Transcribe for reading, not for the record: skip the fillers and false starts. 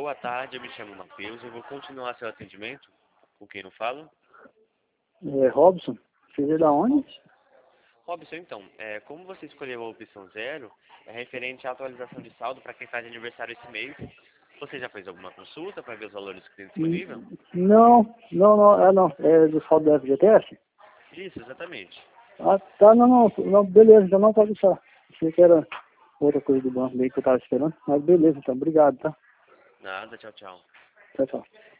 Boa tarde, eu me chamo Matheus, eu vou continuar seu atendimento. Com quem não falo? Robson, você veio da onde? Robson, então, como você escolheu a opção 0, é referente à atualização de saldo para quem faz aniversário esse mês. Você já fez alguma consulta para ver os valores que tem disponível? Não, é do saldo da FGTS? Isso, exatamente. Ah, tá, não, beleza, então não pode deixar. Achei que era outra coisa do banco daí que eu tava esperando, mas beleza, então, obrigado, tá? Nada, tchau, tchau. Tchau, tchau.